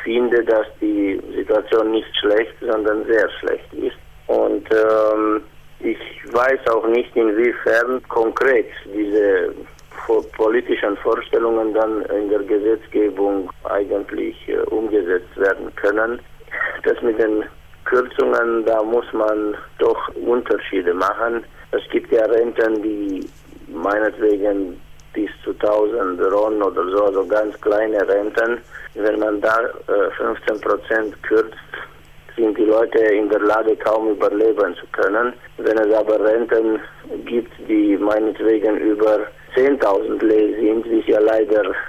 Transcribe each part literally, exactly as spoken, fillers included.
finde, dass die Situation nicht schlecht, sondern sehr schlecht ist. Und ähm, ich weiß auch nicht, inwiefern konkret diese politischen Vorstellungen dann in der Gesetzgebung eigentlich äh, umgesetzt werden können. Das mit den Kürzungen, da muss man doch Unterschiede machen. Es gibt ja Renten, die meinetwegen bis zu tausend Ron oder so, also ganz kleine Renten. Wenn man da äh, fünfzehn Prozent kürzt, sind die Leute in der Lage, kaum überleben zu können. Wenn es aber Renten gibt, die meinetwegen über zehntausend Lei sind, wie es ja leider äh,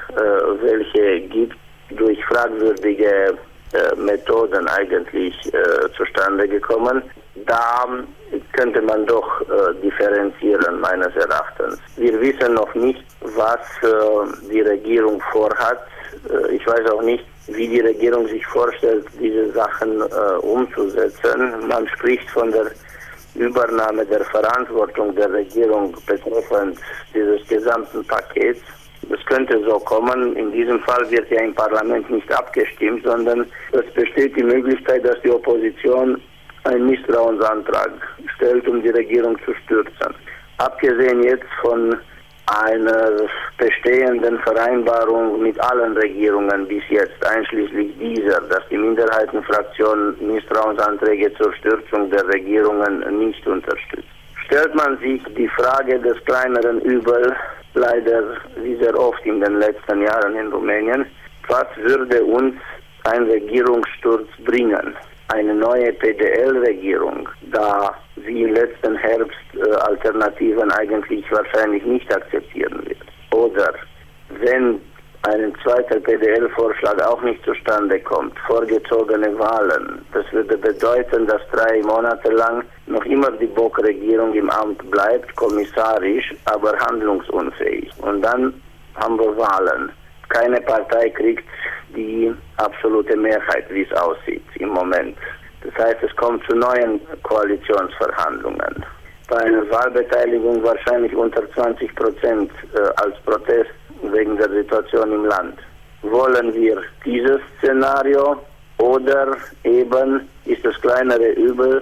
welche gibt, durch fragwürdige äh, Methoden eigentlich äh, zustande gekommen, da könnte man doch äh, differenzieren, meines Erachtens. Wir wissen noch nicht, was äh, die Regierung vorhat. Äh, ich weiß auch nicht, wie die Regierung sich vorstellt, diese Sachen äh, umzusetzen. Man spricht von der Übernahme der Verantwortung der Regierung betreffend dieses gesamten Pakets. Es könnte so kommen. In diesem Fall wird ja im Parlament nicht abgestimmt, sondern es besteht die Möglichkeit, dass die Opposition einen Misstrauensantrag stellt, um die Regierung zu stürzen. Abgesehen jetzt von einer bestehenden Vereinbarung mit allen Regierungen bis jetzt, einschließlich dieser, dass die Minderheitenfraktion Misstrauensanträge zur Stürzung der Regierungen nicht unterstützt. Stellt man sich die Frage des kleineren Übel, leider wie sehr oft in den letzten Jahren in Rumänien, was würde uns ein Regierungssturz bringen? Eine neue P D L-Regierung, da wie im letzten Herbst äh, Alternativen eigentlich wahrscheinlich nicht akzeptieren wird. Oder wenn ein zweiter P D L-Vorschlag auch nicht zustande kommt, vorgezogene Wahlen, das würde bedeuten, dass drei Monate lang noch immer die Bock-Regierung im Amt bleibt, kommissarisch, aber handlungsunfähig. Und dann haben wir Wahlen. Keine Partei kriegt die absolute Mehrheit, wie es aussieht im Moment. Das heißt, es kommt zu neuen Koalitionsverhandlungen. Bei einer Wahlbeteiligung wahrscheinlich unter zwanzig Prozent äh, als Protest wegen der Situation im Land. Wollen wir dieses Szenario oder eben ist das kleinere Übel,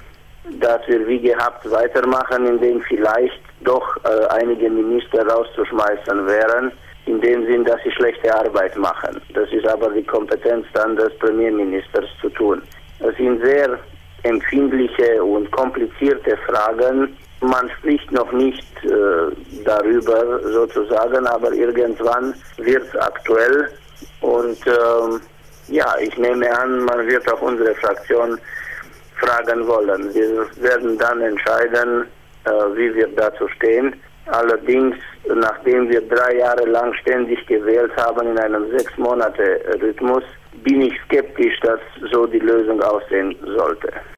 dass wir wie gehabt weitermachen, indem vielleicht doch äh, einige Minister rauszuschmeißen wären, in dem Sinn, dass sie schlechte Arbeit machen. Das ist aber die Kompetenz dann des Premierministers zu tun. Es sind sehr empfindliche und komplizierte Fragen. Man spricht noch nicht äh, darüber sozusagen, aber irgendwann wird es aktuell. Und äh, ja, ich nehme an, man wird auch unsere Fraktion fragen wollen. Wir werden dann entscheiden, äh, wie wir dazu stehen. Allerdings, nachdem wir drei Jahre lang ständig gewählt haben in einem sechs Monate Rhythmus, bin ich skeptisch, dass so die Lösung aussehen sollte.